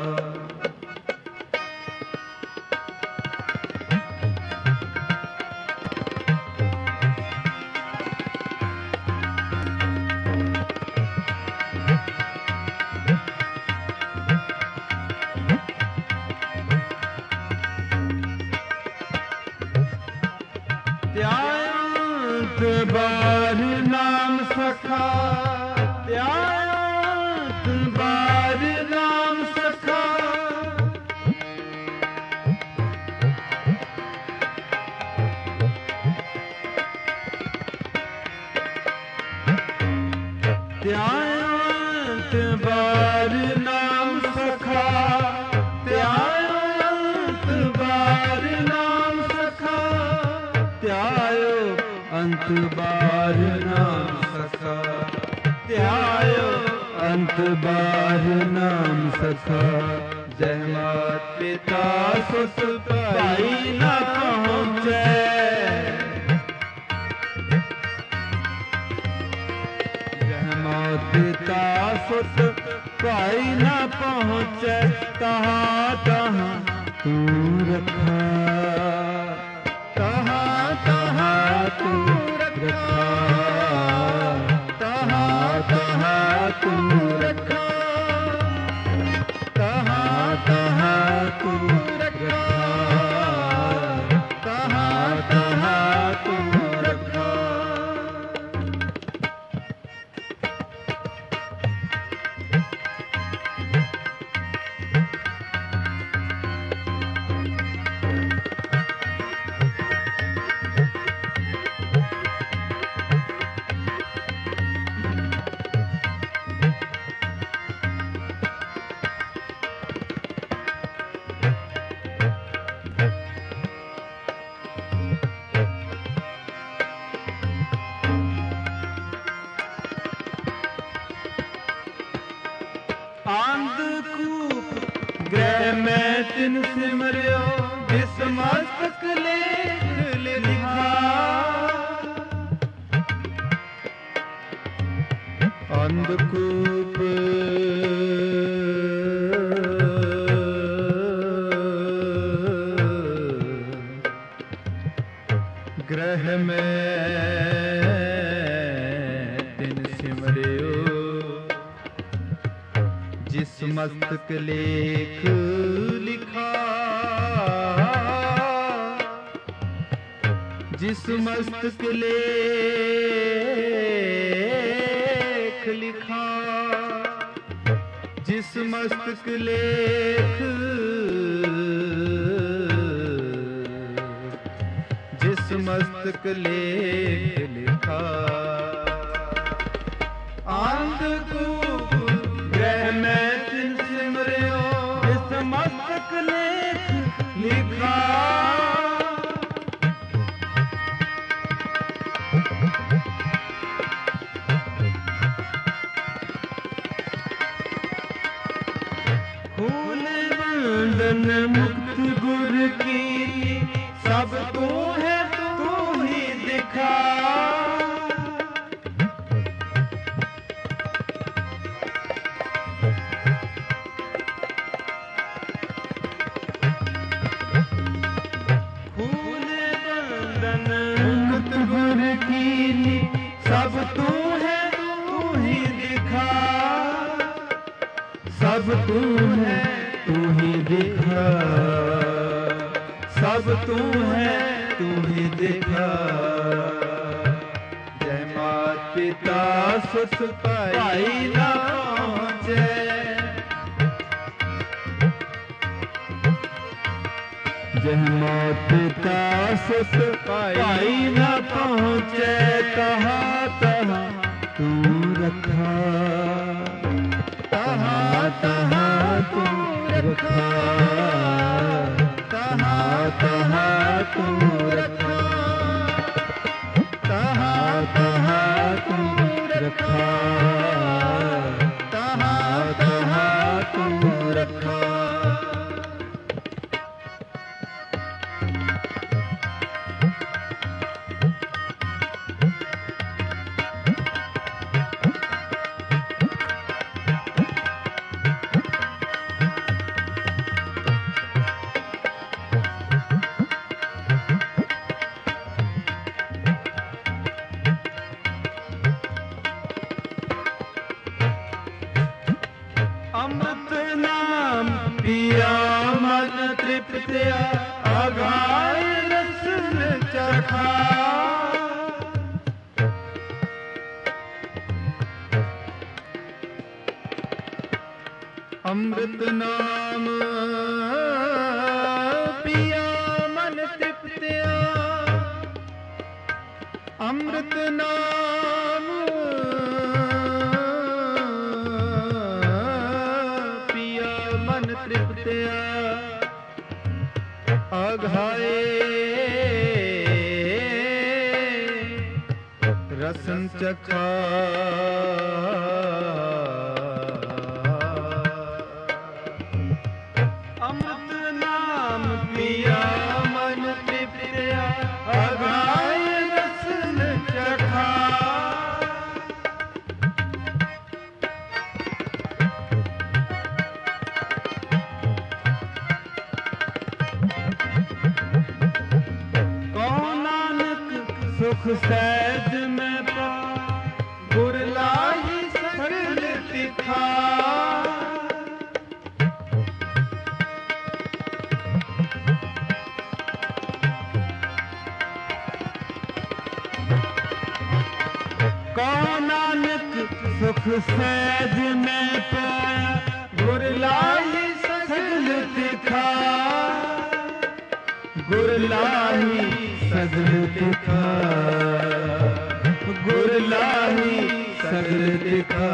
त्यायंत बार नाम सखा, त्यायंत बार नाम सखा, त्यायंत बार नाम सखा, त्यायंत बार नाम सखा, त्यायो अंत बार नाम सखा, त्यायो अंत बार नाम सखा। जय मात पिता सुत भाई न पहुँचे, जय मात पिता सुत भाई न पहुँचे, तहाँ तहाँ तू रखा, तहाँ तहाँ तू रखा, तहाँ तहाँ तू रखा, तहाँ तहाँ तू रखा, तहाँ तहाँ तू रखा। अंधकूप ग्रह में तिन सिमरियो, जिस मस्तक लेख लिखा, अंधकूप ग्रह में तिन सिमरियो, जिस मस्तक लेख लिखा, जिस मस्तक लेख लिखा, जिस मस्तक लेख, जिस मस्तक लेख लिखा। अंधकूप ग्रह में तिन सिमरियो, जिस मस्तक लेख लिखा, फूल वंदन मुक्त गुर की, सब तू है तू ही दिखा, फूल वंदन मुक्त गुर की, सब तू है तू ही दिखा, सब तू है तू ही दिखा, सब तू है तू ही दिखा। जय मात पिता सुत भाई न पहुँचे, जह मौत पिता सुत पाई न पहुँचे तहाँ तहाँ तू रखा, तहाँ तहाँ तू रखा, तहाँ तहाँ तू रखा, तहाँ तहाँ तू रखा, तहाँ तहाँ तू रखा। अमृत नाम पिया मन तृप्तिया अघाय रस चखा, अमृत नाम पिया मन तृप्तिया, अमृत नाम तृप्तिया अघाए रसन चखा, अमृत नाम पिया मन तृप्तिया अघाए रसन चखा। सुख सहज में पा गुर लाही सगल तिखा, कौन नानक सुख सहज में पाया गुर लाही सगल तिखा, गुर लाही सगल तिखा, गुर लाही सगल तिखा।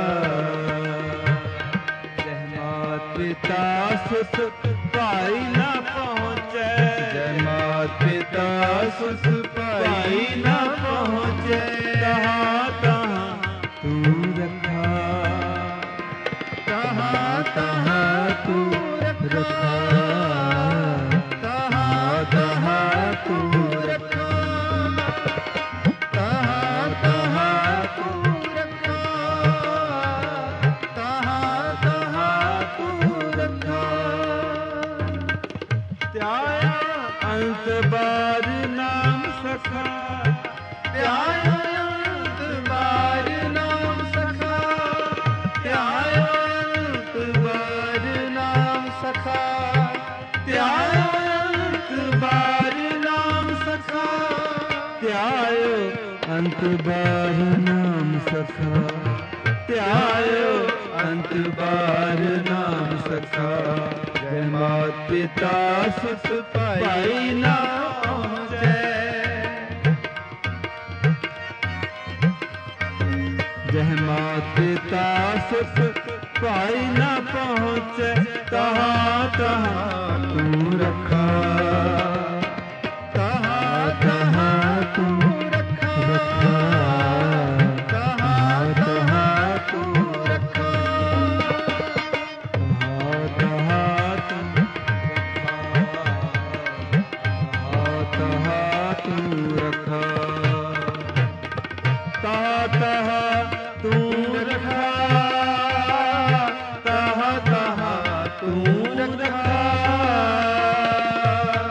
जह मात पिता सुत पाई न पहुँचे, जय मात पिता सुत पाई न पहुँचे तहाँ तहाँ तू रखा, तहाँ तहाँ तू रखा, तहाँ तहाँ तू रखा, तहाँ तहाँ तू रखा, तहाँ तहाँ तू रखा। त्याया अंत बार नाम सखा, त्याया अंत बार नाम सखा, त्याया अंत बार नाम सखा, त्याया अंत बार नाम सखा, त्यायो अंत बार नाम सखा, त्यायो अंत बार नाम सखा। जय मात पिता सुत पाई न पहुँचे, जय मात पिता सुत पाई न पहुँचे तहाँ तहाँ तू रखा, तहाँ तहाँ तू रखा, तहाँ तहाँ तू रखा, तहाँ तहाँ तू तहाँ तू रखा, तहाँ तहाँ तू रखा, तहाँ तहाँ तू रखा।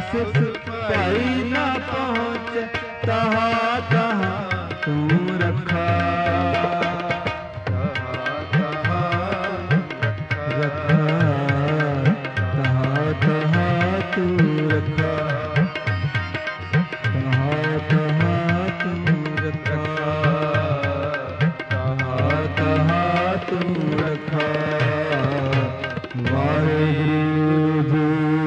ਸਿਸ ਭਾਈ ਨਾ ਪਹੁੰਚੈ, ਤਹਾਂ ਤਹਾਂ ਤੂੰ ਰੱਖਾ। ਤਹਾਂ ਤਹਾਂ ਰੱਖਾ, ਤਹਾਂ ਤਹਾਂ ਤੂੰ ਰੱਖਾ, ਤਹਾਂ ਤਹਾਂ ਤੂੰ ਰੱਖਾ, ਤਹਾਂ ਤਹਾਂ ਤੂੰ ਰੱਖਾ। ਵਾਹਿਗੁਰੂ ਜੀ।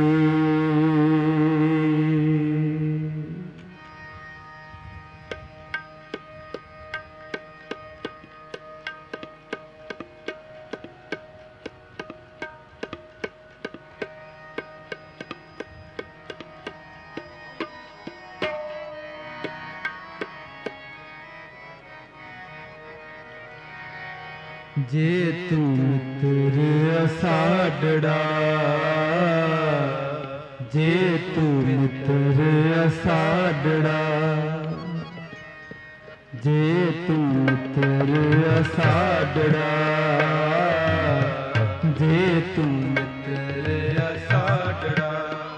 ਜੇ ਤੂੰ ਮਿੱਤਰ ਅਸਾਡੜਾ, ਜੇ ਤੂੰ ਮਿੱਤਰ ਅਸਾਡੜਾ, ਜੇ ਤੂੰ ਮਿੱਤਰ ਅਸਾਡੜਾ, ਜੇ ਤੂੰ ਮਿੱਤਰ ਅਸਾਡੜਾ,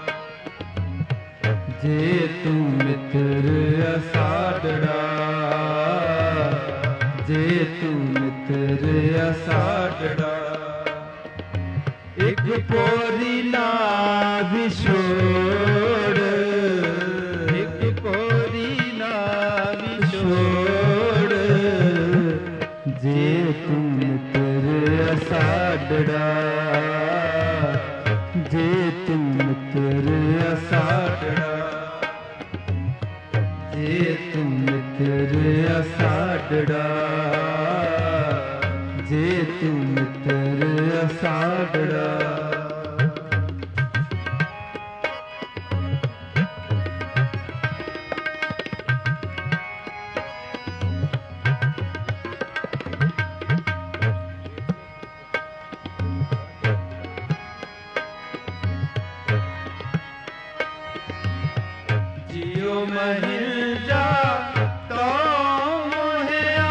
ਜੇ ਤੂੰ ਮਿੱਤਰ ਅਸਾਡੜਾ, ਜੇ ਤੂੰ ਮਿੱਤਰ ਅਸਾਡੜਾ। ਇੱਕ ਪੋਰੀ ਨਾ ਵਿਛੋੜ, ਇੱਕ ਪੋਰੀ ਨਾ ਵਿਛੋੜ, ਜੇ ਤੂੰ ਮਿੱਤਰ ਅਸਾਡੜਾ, ਜੇ ਤੂੰ ਮਿੱਤਰ ਅਸਾਡੜਾ, ਜੇ ਤੂੰ ਮਿੱਤਰ ਅਸਾਡੜਾ, ਜੇ ਤੂੰ ਮਿੱਤਰ ਅਸਾਡੜਾ। ਜਿਉ ਮਹਿ ਜਾ ਤੋ ਮੋਹਿਆ,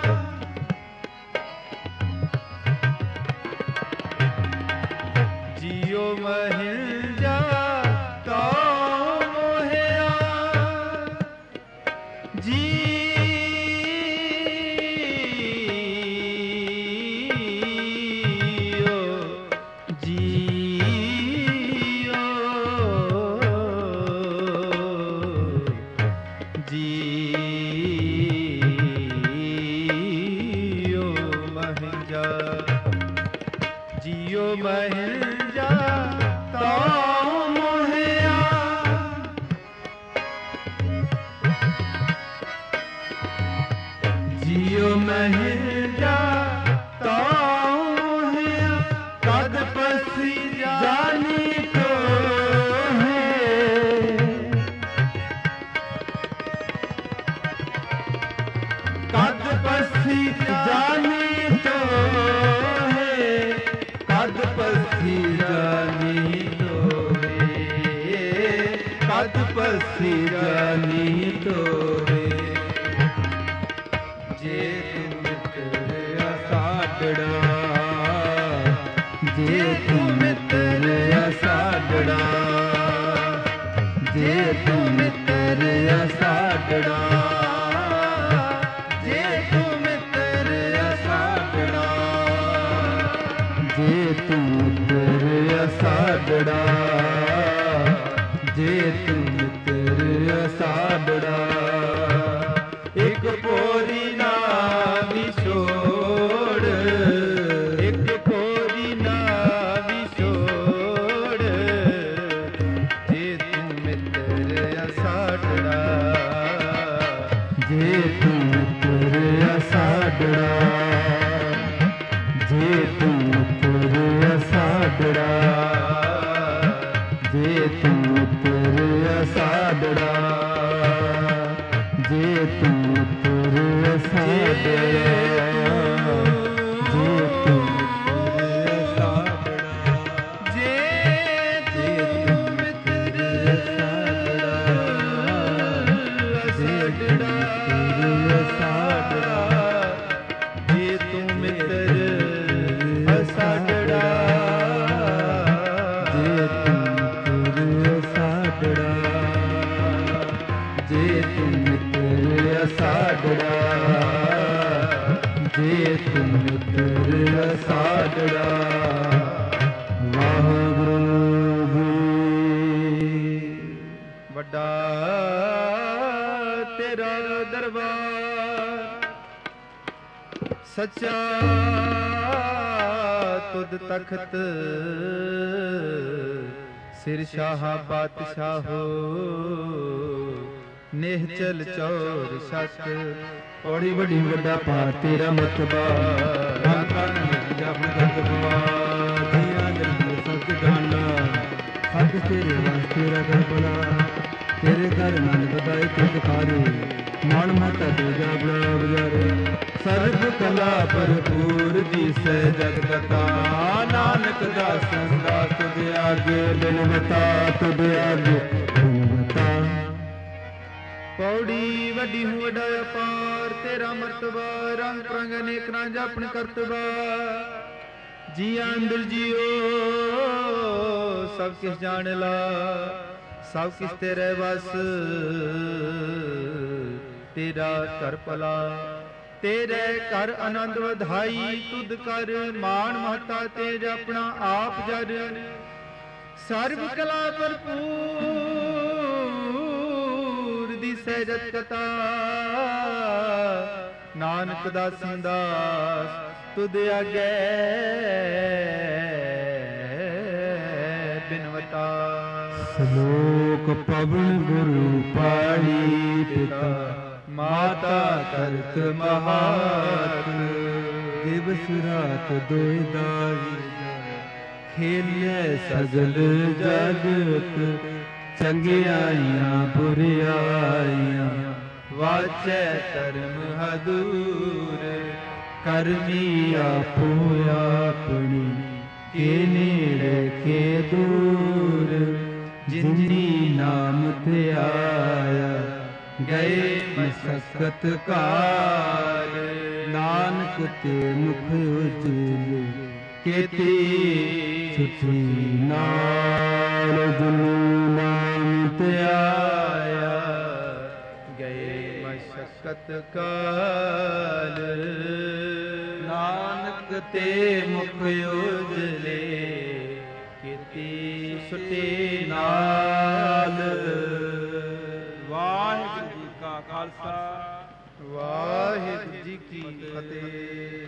ਜਿਉ ਮਹਿ ਜਾ ਤੋ ਮੋਹਿਆ, ਜੀਉ ਜੀਉ ਜੀਉ ਮਹਿ ਜਾ, ਜੀਉ ਮਹਿ ਜਾ ਤੋ ਮੋਹਿਆ, ਜੀਉ ਮਹਿ ਜਾ ਤੋ ਮੋਹਿਆ, ਕਦ ਪਸੀ ਜਾਨੀ ਕੋ ਹੈ, ਕਦ ਪਸੀ ਜਾਨੀ ਤੋ ਹੈ, ਕਦ ਪਸੀ ਜਾਨੀ ਤੋ ਹੈ, ਕਦ ਪਸੀ ਜਾਨੀ ਤੋ ਹੈ। ਜੇ ਤੂੰ ਮਿੱਤਰ ਅਸਾਡੜਾ, ਜੇ ਤੂੰ ਮਿੱਤਰ ਅਸਾਡੜਾ, ਜੇ ਤੂੰ ਮਿੱਤਰ ਅਸਾਡੜਾ, ਜੇ ਤੂੰ ਮਿੱਤਰ ਅਸਾਡੜਾ, ਜੇ ਤੂੰ ਮਿੱਤਰ ਅਸਾਡੜਾ, ਜੇ ਤੂੰ ਮਿੱਤਰ ਅਸਾਡੜਾ। ਇੱਕ ਪੋਰੀ ਨਾ ਵਿਛੋੜ, ਇੱਕ ਪੋਰੀ ਨਾ ਵਿਛੋੜ, ਜੇ ਤੂੰ ਮਿੱਤਰ ਅਸਾਡੜਾ, ਜੇ ਤੂੰ ਮਿੱਤਰ ਅਸਾਡੜਾ, ਜੇ ਤੂੰ ਮਿੱਤਰ ਅਸਾਡੜਾ, ਜੇ ਤੂੰ ਮਿੱਤਰ ਅਸਾਡੜਾ, ਜੇ ਤੂੰ ਮਿੱਤਰ ਅਸਾਡੜਾ, ਜੇ ਤੂੰ ਮਿੱਤਰ ਅਸਾਡੜਾ, ਜੇ ਤੂੰ ਮਿੱਤਰ ਅਸਾਡੜਾ, ਜੇ ਤੂੰ ਮਿੱਤਰ ਅਸਾਡੜਾ, ਜੇ ਤੂੰ ਮਿੱਤਰ ਅਸਾਡੜਾ, ਵੱਡਾ ਤੇਰਾ ਦਰਬਾਰ, ਸੱਚਾ ਤੁਧ ਤਖਤ, ਸਿਰ ਸ਼ਾਹ ਪਾਤਸ਼ਾਹੋ, ਨਿਹਚਲ ਚੌਰ ਛੱਤ। ਔੜੀ ਵੱਡੀ ਵੱਡਾ ਭਾਰ ਤੇਰਾ ਮਤਬਾ, ਧੰਨ ਧੰਨ ਜਪ ਗਤਬਾ, ਦੀਆਂ ਦਿਲ ਸੱਚ ਜਾਣਾ, ਸੱਚ ਤੇਰੇ ਵਾਸਤੇ ਰਗੜ ਬਲਾ, ਤੇਰੇ ਘਰ ਨੰਦ ਬਦਾਈ ਤੁਧ ਖਾਰੇ, ਮਨ ਮਤ ਦੂਜਾ ਬੜਾ ਬਜ਼ਾਰੇ, ਸਰਬ ਕਲਾ ਭਰਪੂਰ ਦਿਸੈ ਜਗਦਤਾ, ਨਾਨਕ ਦਾਸਨ ਦਾ ਤੁਧ ਆਗੇ ਬਿਨਵਤਾ, ਤੁਧ ਆਗੇ ਬਿਨਵਤਾ। ਪੌੜੀ ਵੱਡੀ ਹੂੰ ਵੱਡਾ ਅਪਾਰ ਤੇਰਾ ਮਰਤਬਾ, ਰੰਗ ਪ੍ਰੰਗ ਅਨੇਕ ਨਾ ਜਾਪਣ ਕਰਤਬਾ, ਜੀਆਂ ਅੰਦਰ ਜੀਓ ਸਭ ਕਿਸ ਜਾਣ ਲਾ, ਸਭ ਕਿਸ ਤੇਰੇ ਵਸ, ਤੇਰਾ ਘਰ ਭਲਾ, ਤੇਰੇ ਘਰ ਆਨੰਦ ਵਧਾਈ, ਤੁਧ ਕਰ ਮਾਣ ਮਹਤਾ ਤੇਜ ਆਪਣਾ ਆਪ ਜਰ, ਸਰਬ ਕਲਾ ਭਰਪੂਰ ਦੀ ਸਹਿਜਤ ਕਥਾ, ਨਾਨਕ ਦਾਸਾਂ ਦਾਸ ਤੁਧ ਆਗੇ ਬਿਨਵਤਾ। ਸ਼ਲੋਕ ਪਵਨ ਗੁਰੂ ਪਾਣੀ ਪਿਤਾ, ਮਾਤਾ ਤਰਕ ਮਹਾਤ, ਦਿਵਸ ਰਾਤ ਦੋਇ ਦਾਈ, ਖੇਲੇ ਸਗਲ ਜਗਤ, ਚੰਗਿਆਈਆਂ ਬੁਰਿਆਈਆਂ, ਵਾਚੈ ਧਰਮ ਹਦੂਰ, ਕਰਮੀ ਆਪੋ ਆਪਣੀ, ਕੇ ਨੇੜੇ ਕੇ ਦੂਰ, ਜਿਨੀ ਨਾਮ ਤੇ ਆਇਆ, ਗਏ ਮਸਕਤ ਕਾਲ, ਨਾਨਕ ਤੇ ਮੁਖ ਉਜਲੇ, ਕੀਤੀ ਸੁਖੀ ਨਾਲ, ਜਨੂ ਨਾਮ ਤੇ ਆਇਆ, ਗਏ ਮਸਕਤ ਕਾਲ, ਨਾਨਕ ਤੇ ਮੁਖ ਉਜਲੇ, ਕੀਤੀ ਸੁਟੀ ਨਾਲ। ਵਾਹਿਗੁਰੂ ਜੀ ਕਾ ਖਾਲਸਾ, ਵਾਹਿਗੁਰੂ ਜੀ ਕੀ ਫਤਿਹ।